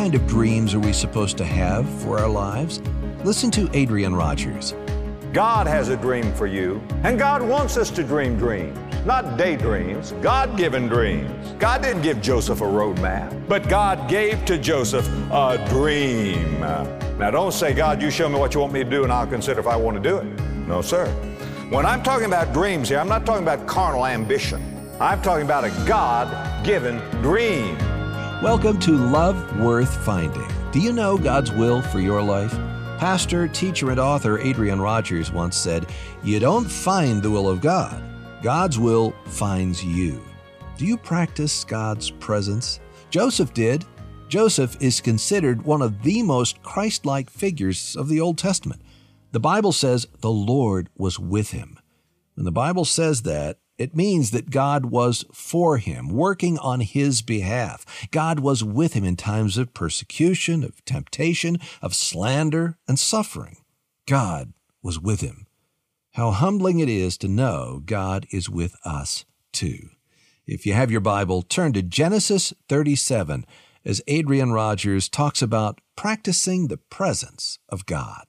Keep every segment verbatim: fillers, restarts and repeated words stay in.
kind of dreams are we supposed to have for our lives? Listen to Adrian Rogers. God has a dream for you, and God wants us to dream dreams, not daydreams, God-given dreams. God didn't give Joseph a roadmap, but God gave to Joseph a dream. Now, don't say, God, you show me what you want me to do, and I'll consider if I want to do it. No, sir. When I'm talking about dreams here, I'm not talking about carnal ambition. I'm talking about a God-given dream. Welcome to Love Worth Finding. Do you know God's will for your life? Pastor, teacher, and author Adrian Rogers once said, "You don't find the will of God. God's will finds you." Do you practice God's presence? Joseph did. Joseph is considered one of the most Christ-like figures of the Old Testament. The Bible says the Lord was with him. When the Bible says that, it means that God was for him, working on his behalf. God was with him in times of persecution, of temptation, of slander, and suffering. God was with him. How humbling it is to know God is with us too. If you have your Bible, turn to Genesis thirty-seven as Adrian Rogers talks about practicing the presence of God.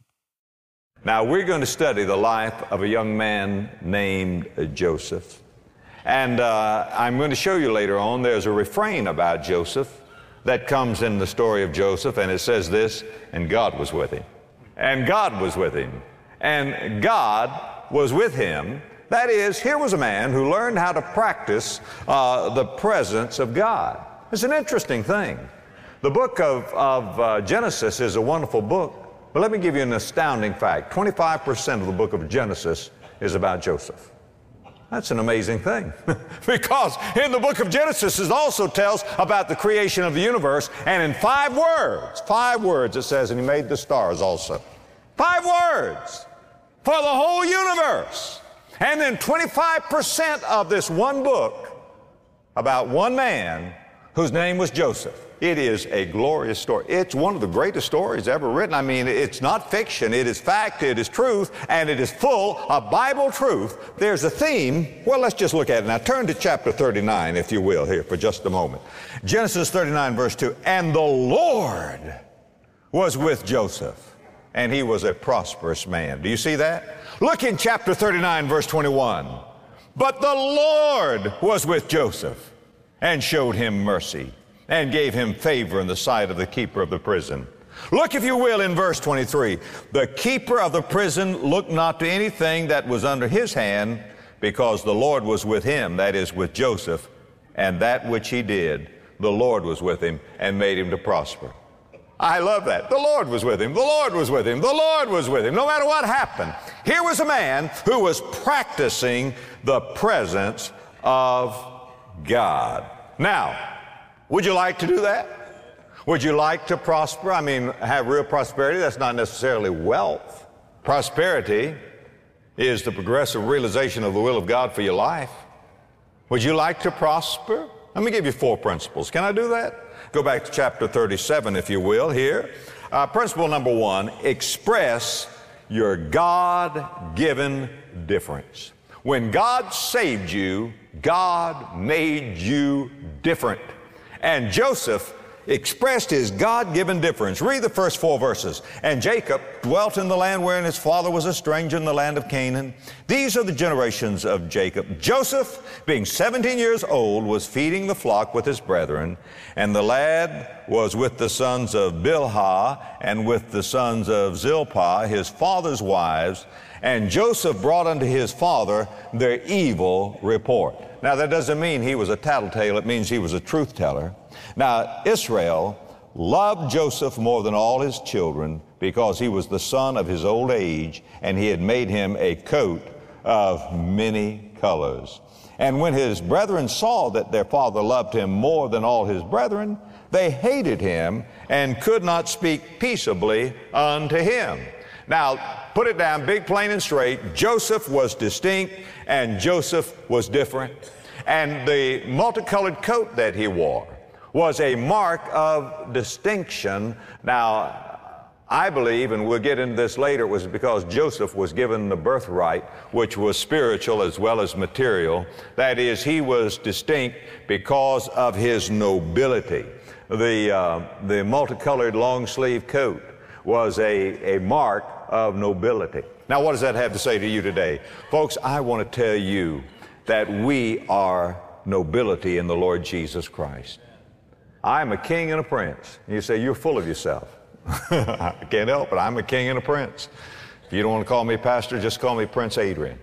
Now, we're going to study the life of a young man named Joseph. And uh, I'm going to show you later on, there's a refrain about Joseph that comes in the story of Joseph, and it says this, and God was with him. And God was with him. And God was with him. That is, here was a man who learned how to practice uh, the presence of God. It's an interesting thing. The book of, of uh, Genesis is a wonderful book. But let me give you an astounding fact. twenty-five percent of the book of Genesis is about Joseph. That's an amazing thing. Because in the book of Genesis it also tells about the creation of the universe, and in five words, five words it says, and he made the stars also. Five words for the whole universe. And then twenty-five percent of this one book about one man whose name was Joseph. It is a glorious story. It's one of the greatest stories ever written. I mean, it's not fiction. It is fact, it is truth, and it is full of Bible truth. There's a theme. Well, let's just look at it now. Turn to chapter thirty-nine, if you will, here for just a moment. Genesis thirty-nine, verse two. And the Lord was with Joseph, and he was a prosperous man. Do you see that? Look in chapter thirty-nine, verse twenty-one. But the Lord was with Joseph and showed him mercy, and gave him favor in the sight of the keeper of the prison. Look, if you will, in verse twenty-three. The keeper of the prison looked not to anything that was under his hand, because the Lord was with him, that is, with Joseph, and that which he did, the Lord was with him and made him to prosper. I love that. The Lord was with him. The Lord was with him. The Lord was with him. No matter what happened. Here was a man who was practicing the presence of God. Now, would you like to do that? Would you like to prosper? I mean, have real prosperity. That's not necessarily wealth. Prosperity is the progressive realization of the will of God for your life. Would you like to prosper? Let me give you four principles. Can I do that? Go back to chapter thirty-seven, if you will, here. Uh, principle number one, express your God-given difference. When God saved you, God made you different. And Joseph expressed his God-given difference. Read the first four verses. And Jacob dwelt in the land wherein his father was a stranger, in the land of Canaan. These are the generations of Jacob. Joseph, being seventeen years old, was feeding the flock with his brethren, and the lad was with the sons of Bilhah and with the sons of Zilpah, his father's wives. And Joseph brought unto his father their evil report. Now, that doesn't mean he was a tattletale. It means he was a truth teller. Now, Israel loved Joseph more than all his children because he was the son of his old age, and he had made him a coat of many colors. And when his brethren saw that their father loved him more than all his brethren, they hated him and could not speak peaceably unto him. Now, put it down big, plain, and straight. Joseph was distinct, and Joseph was different. And the multicolored coat that he wore was a mark of distinction. Now, I believe, and we'll get into this later, it was because Joseph was given the birthright, which was spiritual as well as material. That is, he was distinct because of his nobility. The, uh, the multicolored long-sleeve coat was a, a mark of nobility. Now, what does that have to say to you today? Folks, I want to tell you that we are nobility in the Lord Jesus Christ. I'm a king and a prince. And you say, you're full of yourself. I can't help it. I'm a king and a prince. If you don't want to call me pastor, just call me Prince Adrian.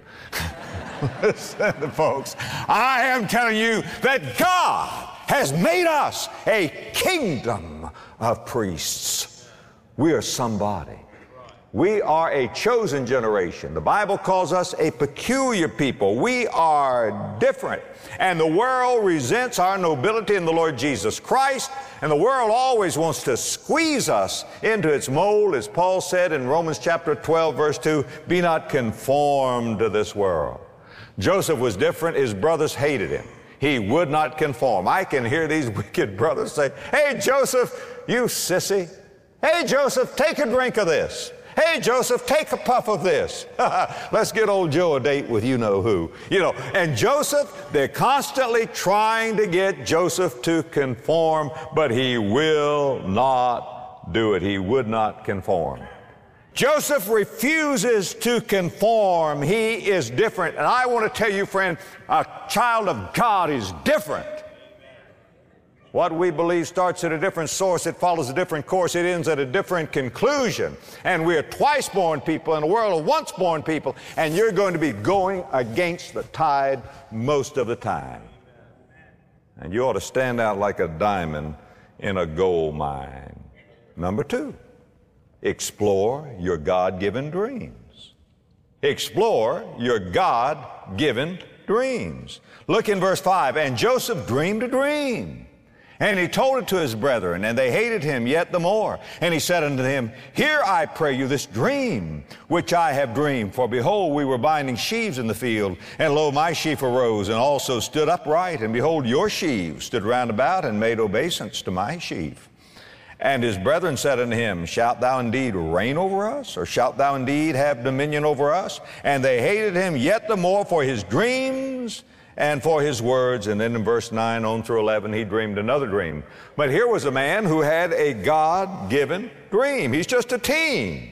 Listen, folks, I am telling you that God has made us a kingdom of priests. We are somebody. We are a chosen generation. The Bible calls us a peculiar people. We are different. And the world resents our nobility in the Lord Jesus Christ. And the world always wants to squeeze us into its mold, as Paul said in Romans chapter twelve, verse two, be not conformed to this world. Joseph was different. His brothers hated him. He would not conform. I can hear these wicked brothers say, hey, Joseph, you sissy. Hey, Joseph, take a drink of this. Hey, Joseph, take a puff of this. Let's get old Joe a date with you-know-who. You know, and Joseph, they're constantly trying to get Joseph to conform, but he will not do it. He would not conform. Joseph refuses to conform. He is different. And I want to tell you, friend, a child of God is different. What we believe starts at a different source, it follows a different course, it ends at a different conclusion. And we're twice-born people in a world of once-born people, and you're going to be going against the tide most of the time. And you ought to stand out like a diamond in a gold mine. Number two, explore your God-given dreams. Explore your God-given dreams. Look in verse five, and Joseph dreamed a dream. And he told it to his brethren, and they hated him yet the more. And he said unto them, hear, I pray you, this dream which I have dreamed. For behold, we were binding sheaves in the field, and lo, my sheaf arose, and also stood upright. And behold, your sheaves stood round about, and made obeisance to my sheaf. And his brethren said unto him, shalt thou indeed reign over us? Or shalt thou indeed have dominion over us? And they hated him yet the more for his dreams and for his words. And then in verse nine on through eleven, he dreamed another dream. But here was a man who had a God-given dream. He's just a teen.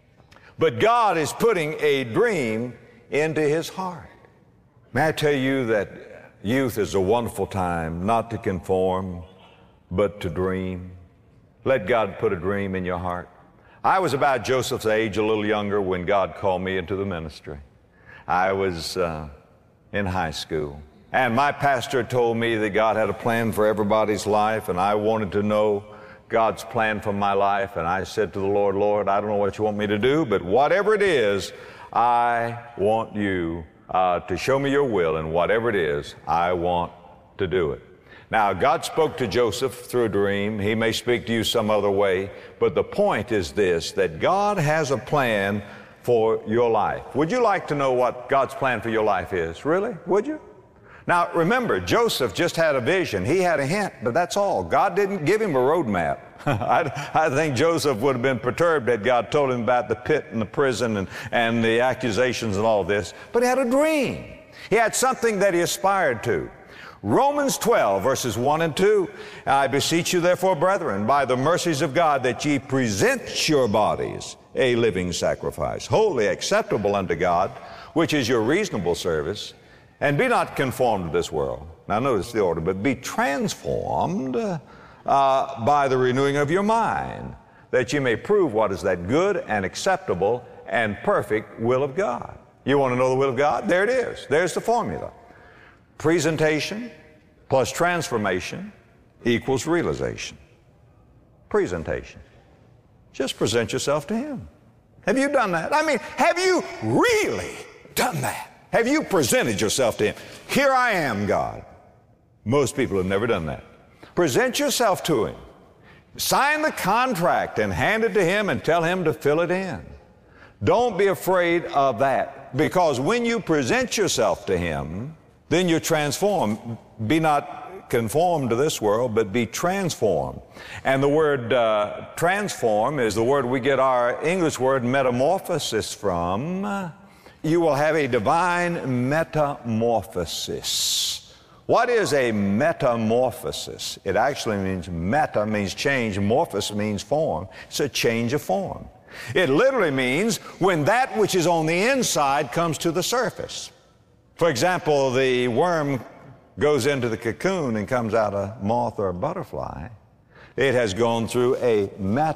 But God is putting a dream into his heart. May I tell you that youth is a wonderful time not to conform, but to dream. Let God put a dream in your heart. I was about Joseph's age, a little younger, when God called me into the ministry. I was uh, in high school. And my pastor told me that God had a plan for everybody's life, and I wanted to know God's plan for my life. And I said to the Lord, Lord, I don't know what you want me to do, but whatever it is, I want you uh, to show me your will, and whatever it is, I want to do it. Now, God spoke to Joseph through a dream. He may speak to you some other way, but the point is this, that God has a plan for your life. Would you like to know what God's plan for your life is? Really? Would you? Now, remember, Joseph just had a vision. He had a hint, but that's all. God didn't give him a roadmap. I, I think Joseph would have been perturbed had God told him about the pit and the prison and, and the accusations and all this. But he had a dream. He had something that he aspired to. Romans twelve, verses one and two, I beseech you therefore, brethren, by the mercies of God, that ye present your bodies a living sacrifice, wholly acceptable unto God, which is your reasonable service, and be not conformed to this world. Now notice the order, but be transformed uh, by the renewing of your mind, that ye may prove what is that good and acceptable and perfect will of God. You want to know the will of God? There it is. There's the formula. Presentation plus transformation equals realization. Presentation. Just present yourself to Him. Have you done that? I mean, have you really done that? Have you presented yourself to Him? Here I am, God. Most people have never done that. Present yourself to Him. Sign the contract and hand it to Him and tell Him to fill it in. Don't be afraid of that, because when you present yourself to Him, then you're transformed. Be not conform to this world, but be transformed. And the word uh, transform is the word we get our English word metamorphosis from. You will have a divine metamorphosis. What is a metamorphosis? It actually means meta means change, morphos means form. It's a change of form. It literally means when that which is on the inside comes to the surface. For example, the worm goes into the cocoon and comes out a moth or a butterfly. It has gone through a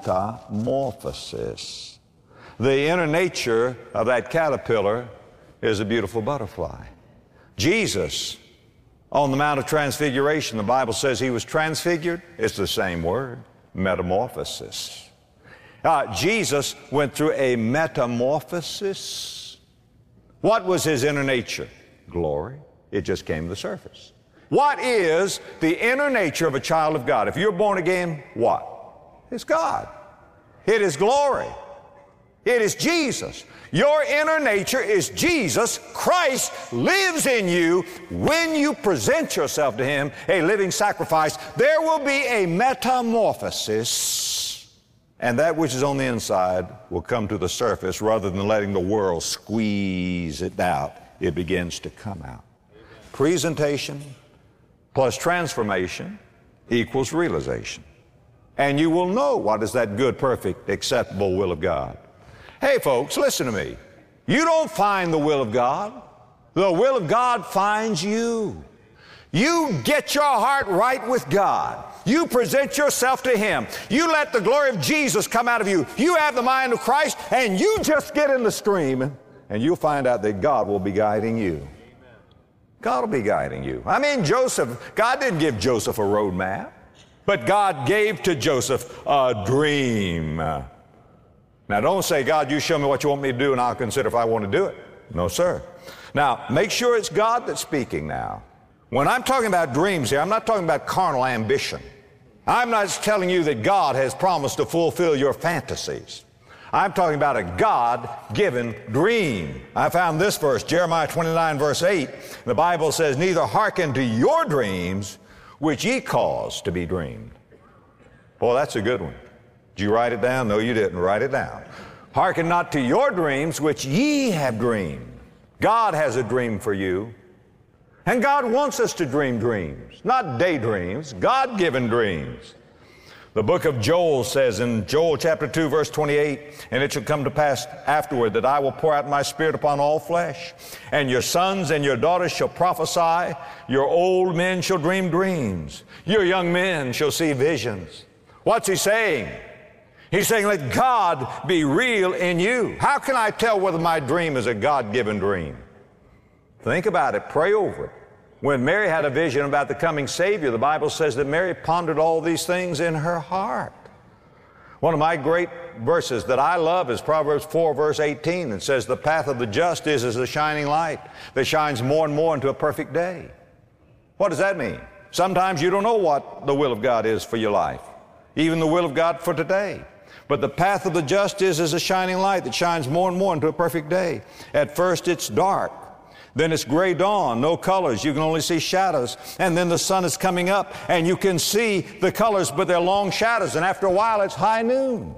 metamorphosis. The inner nature of that caterpillar is a beautiful butterfly. Jesus, on the Mount of Transfiguration, the Bible says he was transfigured. It's the same word, metamorphosis. Uh, Jesus went through a metamorphosis. What was his inner nature? Glory. It just came to the surface. What is the inner nature of a child of God? If you're born again, what? It's God. It is glory. It is Jesus. Your inner nature is Jesus. Christ lives in you. When you present yourself to him, a living sacrifice, there will be a metamorphosis, and that which is on the inside will come to the surface rather than letting the world squeeze it out. It begins to come out. Presentation plus transformation equals realization. And you will know what is that good, perfect, acceptable will of God. Hey, folks, listen to me. You don't find the will of God. The will of God finds you. You get your heart right with God. You present yourself to him. You let the glory of Jesus come out of you. You have the mind of Christ, and you just get in the stream, and you'll find out that God will be guiding you. God will be guiding you. I mean, Joseph, God didn't give Joseph a road map, but God gave to Joseph a dream. Now, don't say, God, you show me what you want me to do, and I'll consider if I want to do it. No, sir. Now, make sure it's God that's speaking now. When I'm talking about dreams here, I'm not talking about carnal ambition. I'm not telling you that God has promised to fulfill your fantasies. I'm talking about a God-given dream. I found this verse, Jeremiah twenty-nine, verse eight. The Bible says, neither hearken to your dreams, which ye cause to be dreamed. Boy, that's a good one. Did you write it down? No, you didn't. Write it down. Hearken not to your dreams, which ye have dreamed. God has a dream for you. And God wants us to dream dreams, not daydreams, God-given dreams. The book of Joel says in Joel chapter two, verse twenty-eight, and it shall come to pass afterward that I will pour out my spirit upon all flesh, and your sons and your daughters shall prophesy, your old men shall dream dreams, your young men shall see visions. What's he saying? He's saying, let God be real in you. How can I tell whether my dream is a God-given dream? Think about it. Pray over it. When Mary had a vision about the coming Savior, the Bible says that Mary pondered all these things in her heart. One of my great verses that I love is Proverbs four, verse eighteen. It says, the path of the just is as a shining light that shines more and more into a perfect day. What does that mean? Sometimes you don't know what the will of God is for your life, even the will of God for today. But the path of the just is as a shining light that shines more and more into a perfect day. At first it's dark. Then it's gray dawn, no colors. You can only see shadows. And then the sun is coming up and you can see the colors, but they're long shadows. And after a while it's high noon.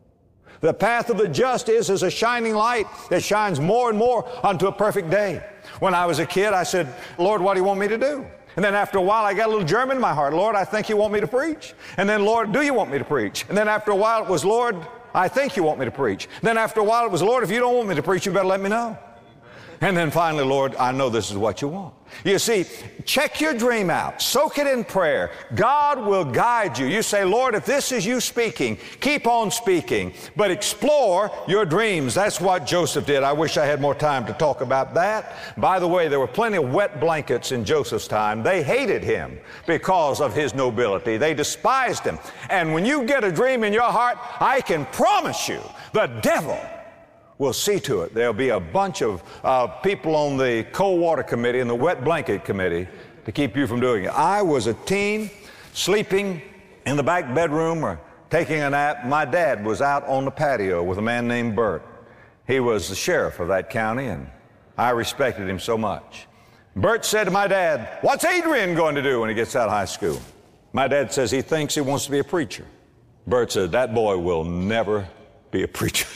The path of the just is as a shining light that shines more and more unto a perfect day. When I was a kid, I said, Lord, what do you want me to do? And then after a while, I got a little German in my heart. Lord, I think you want me to preach. And then, Lord, do you want me to preach? And then after a while, it was, Lord, I think you want me to preach. And then after a while, it was, Lord, if you don't want me to preach, you better let me know. And then finally, Lord, I know this is what you want. You see, check your dream out. Soak it in prayer. God will guide you. You say, Lord, if this is you speaking, keep on speaking, but explore your dreams. That's what Joseph did. I wish I had more time to talk about that. By the way, there were plenty of wet blankets in Joseph's time. They hated him because of his nobility. They despised him. And when you get a dream in your heart, I can promise you, the devil will see to it. There'll be a bunch of uh, people on the cold water committee and the wet blanket committee to keep you from doing it. I was a teen sleeping in the back bedroom or taking a nap. My dad was out on the patio with a man named Bert. He was the sheriff of that county, and I respected him so much. Bert said to my dad, "What's Adrian going to do when he gets out of high school?" My dad says he thinks he wants to be a preacher. Bert said, "That boy will never be a preacher."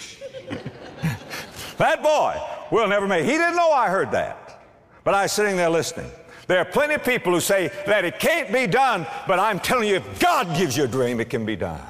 That boy will never make it. He didn't know I heard that. But I was sitting there listening. There are plenty of people who say that it can't be done, but I'm telling you, if God gives you a dream, it can be done.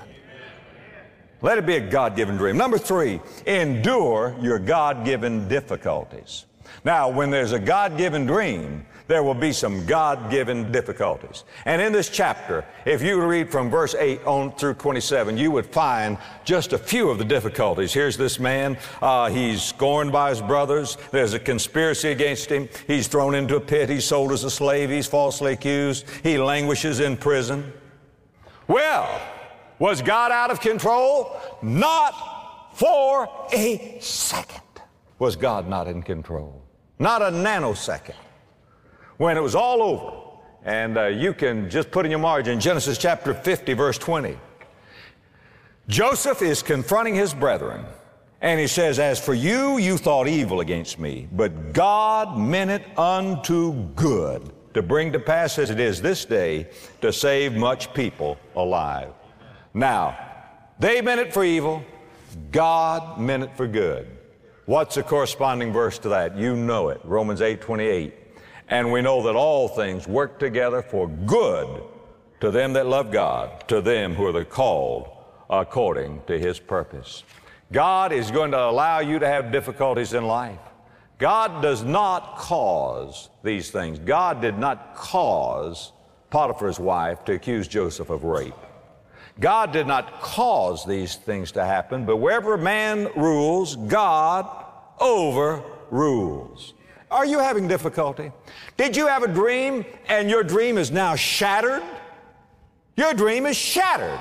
Let it be a God-given dream. Number three, endure your God-given difficulties. Now, when there's a God-given dream, there will be some God-given difficulties. And in this chapter, if you read from verse eight on through twenty-seven, you would find just a few of the difficulties. Here's this man. Uh, he's scorned by his brothers. There's a conspiracy against him. He's thrown into a pit. He's sold as a slave. He's falsely accused. He languishes in prison. Well, was God out of control? Not for a second was God not in control. Not a nanosecond. When it was all over, and uh, you can just put in your margin, Genesis chapter fifty, verse twenty. Joseph is confronting his brethren, and he says, "As for you, you thought evil against me, but God meant it unto good, to bring to pass as it is this day, to save much people alive." Now, they meant it for evil, God meant it for good. What's the corresponding verse to that? You know it, Romans eight twenty-eight. And we know that all things work together for good to them that love God, to them who are the called according to His purpose. God is going to allow you to have difficulties in life. God does not cause these things. God did not cause Potiphar's wife to accuse Joseph of rape. God did not cause these things to happen, but wherever man rules, God overrules. Are you having difficulty? Did you have a dream and your dream is now shattered? Your dream is shattered.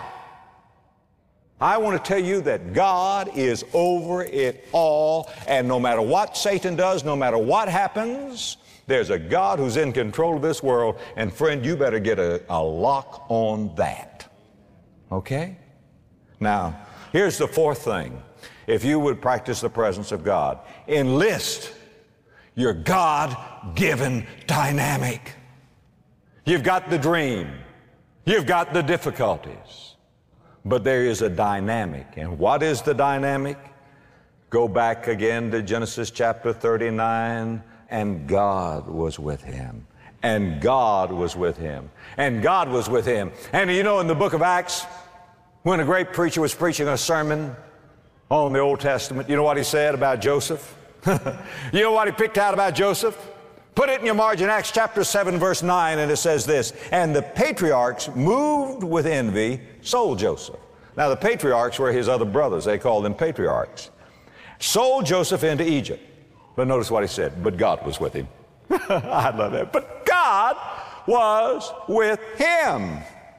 I want to tell you that God is over it all, and no matter what Satan does, no matter what happens, there's a God who's in control of this world, and friend, you better get a, a lock on that. Okay? Now, here's the fourth thing. If you would practice the presence of God, enlist your God-given dynamic. You've got the dream. You've got the difficulties. But there is a dynamic. And what is the dynamic? Go back again to Genesis chapter thirty-nine. And God was with him. And God was with him. And God was with him. And you know, in the book of Acts, when a great preacher was preaching a sermon on the Old Testament, you know what he said about Joseph? You know what he picked out about Joseph? Put it in your margin, Acts chapter seven, verse nine, and it says this: "And the patriarchs, moved with envy, sold Joseph." Now, the patriarchs were his other brothers. They called them patriarchs. Sold Joseph into Egypt. But notice what he said: "But God was with him." I love that. But God was with him.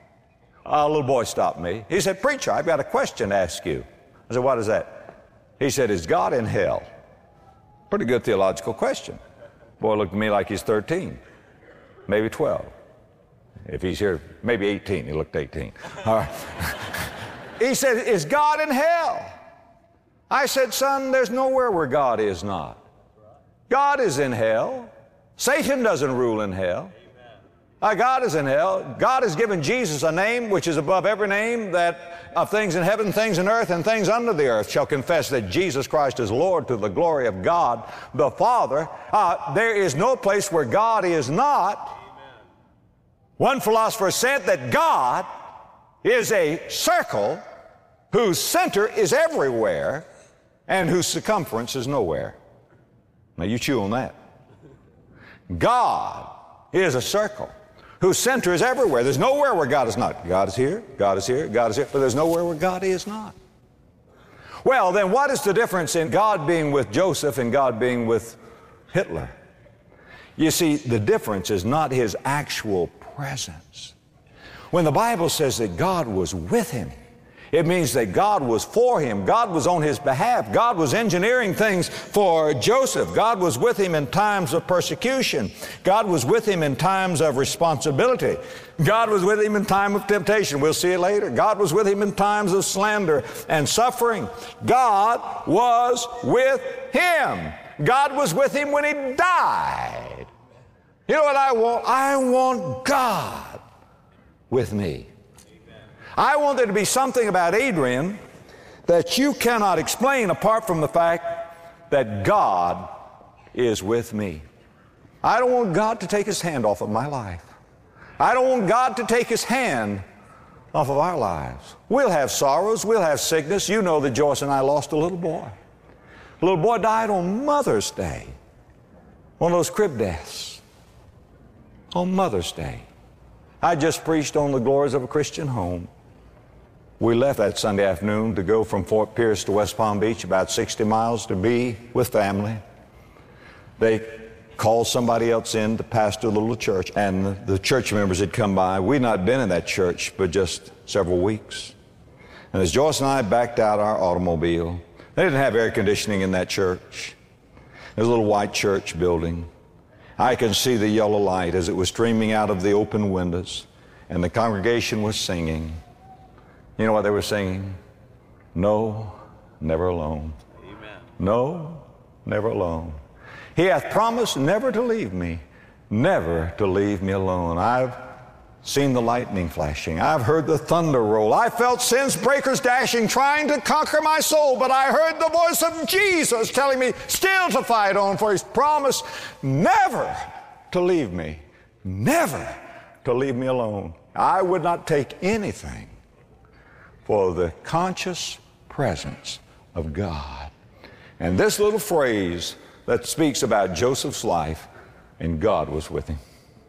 A little boy stopped me. He said, "Preacher, I've got a question to ask you." I said, "What is that?" He said, "Is God in hell?" Pretty good theological question. Boy looked at me like he's thirteen, maybe twelve. If he's here, maybe eighteen. He looked eighteen. All right. He said, "Is God in hell?" I said, "Son, there's nowhere where God is not. God is in hell. Satan doesn't rule in hell. Uh, God is in hell. God has given Jesus a name which is above every name, that of things in heaven, things in earth, and things under the earth shall confess that Jesus Christ is Lord, to the glory of God the Father." Uh, there is no place where God is not. Amen. One philosopher said that God is a circle whose center is everywhere and whose circumference is nowhere. Now you chew on that. God is a circle whose center is everywhere. There's nowhere where God is not. God is here, God is here, God is here, but there's nowhere where God is not. Well, then what is the difference in God being with Joseph and God being with Hitler? You see, the difference is not his actual presence. When the Bible says that God was with him, it means that God was for him. God was on his behalf. God was engineering things for Joseph. God was with him in times of persecution. God was with him in times of responsibility. God was with him in time of temptation. We'll see it later. God was with him in times of slander and suffering. God was with him. God was with him when he died. You know what I want? I want God with me. I want there to be something about Adrian that you cannot explain apart from the fact that God is with me. I don't want God to take His hand off of my life. I don't want God to take His hand off of our lives. We'll have sorrows, we'll have sickness. You know that Joyce and I lost a little boy. A little boy died on Mother's Day, one of those crib deaths, on Mother's Day. I just preached on the glories of a Christian home. We left that Sunday afternoon to go from Fort Pierce to West Palm Beach, about sixty miles, to be with family. They called somebody else in to pastor the little church, and the, the church members had come by. We'd not been in that church but just several weeks. And as Joyce and I backed out our automobile, they didn't have air conditioning in that church. There's a little white church building. I can see the yellow light as it was streaming out of the open windows, and the congregation was singing. You know what they were singing? No, never alone. Amen. No, never alone. He hath promised never to leave me, never to leave me alone. I've seen the lightning flashing. I've heard the thunder roll. I felt sin's breakers dashing, trying to conquer my soul, but I heard the voice of Jesus telling me still to fight on, for He's promised never to leave me, never to leave me alone. I would not take anything for the conscious presence of God. And this little phrase that speaks about Joseph's life, and God was with him.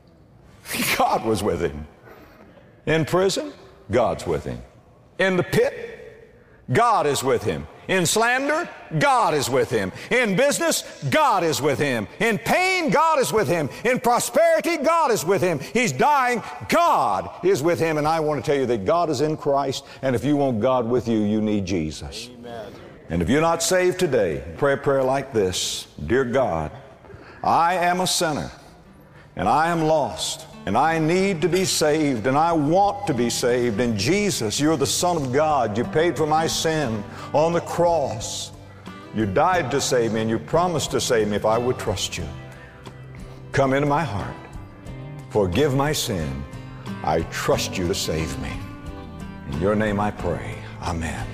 God was with him. In prison, God's with him. In the pit, God is with him. In slander, God is with him. In business, God is with him. In pain, God is with him. In prosperity, God is with him. He's dying, God is with him. And I want to tell you that God is in Christ, and if you want God with you, you need Jesus. Amen. And if you're not saved today, pray a prayer like this: Dear God, I am a sinner, and I am lost, and I need to be saved, and I want to be saved. And Jesus, you're the Son of God. You paid for my sin on the cross. You died to save me, and you promised to save me if I would trust you. Come into my heart. Forgive my sin. I trust you to save me. In your name I pray. Amen.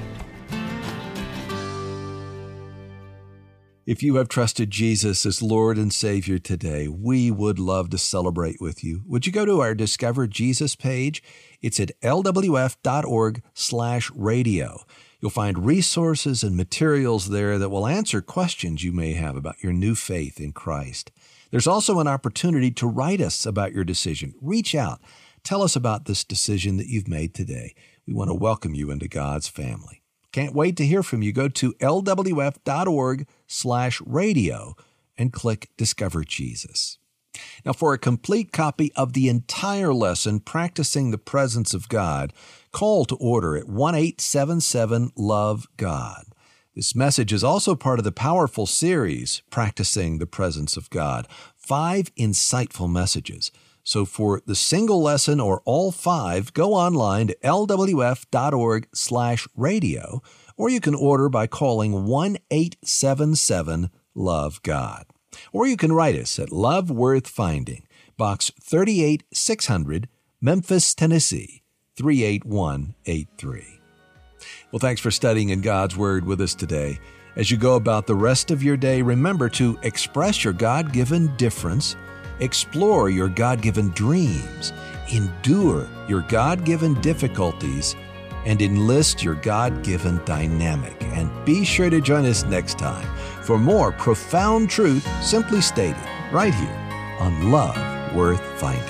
If you have trusted Jesus as Lord and Savior today, we would love to celebrate with you. Would you go to our Discover Jesus page? It's at L W F dot org slash radio. You'll find resources and materials there that will answer questions you may have about your new faith in Christ. There's also an opportunity to write us about your decision. Reach out. Tell us about this decision that you've made today. We want to welcome you into God's family. Can't wait to hear from you. Go to L W F dot org slash radio and click Discover Jesus. Now, for a complete copy of the entire lesson, Practicing the Presence of God, call to order at one eight seven seven love God. This message is also part of the powerful series, Practicing the Presence of God, five insightful messages. So for the single lesson or all five, go online to L W F dot org slash radio, or you can order by calling one eight seven seven love God. Or you can write us at Love Worth Finding, Box thirty-eight six hundred, Memphis, Tennessee, three eight one eight three. Well, thanks for studying in God's Word with us today. As you go about the rest of your day, remember to express your God-given difference, explore your God-given dreams, endure your God-given difficulties, and enlist your God-given dynamic. And be sure to join us next time for more profound truth simply stated right here on Love Worth Finding.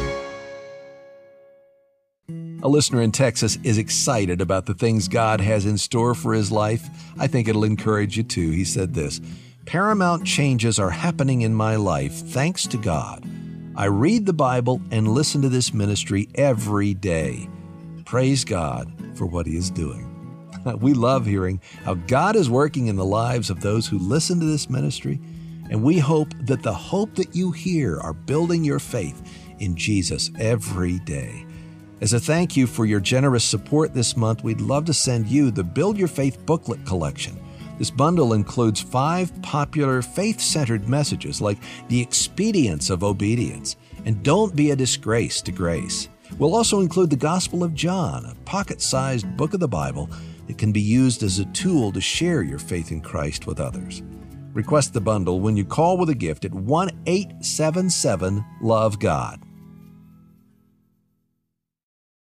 A listener in Texas is excited about the things God has in store for his life. I think it'll encourage you too. He said this: "Paramount changes are happening in my life thanks to God. I read the Bible and listen to this ministry every day. Praise God for what He is doing." We love hearing how God is working in the lives of those who listen to this ministry, and we hope that the hope that you hear are building your faith in Jesus every day. As a thank you for your generous support this month, we'd love to send you the Build Your Faith booklet collection. This bundle includes five popular faith-centered messages like the expedience of obedience and don't be a disgrace to grace. We'll also include the Gospel of John, a pocket-sized book of the Bible that can be used as a tool to share your faith in Christ with others. Request the bundle when you call with a gift at one eight seven seven, love God.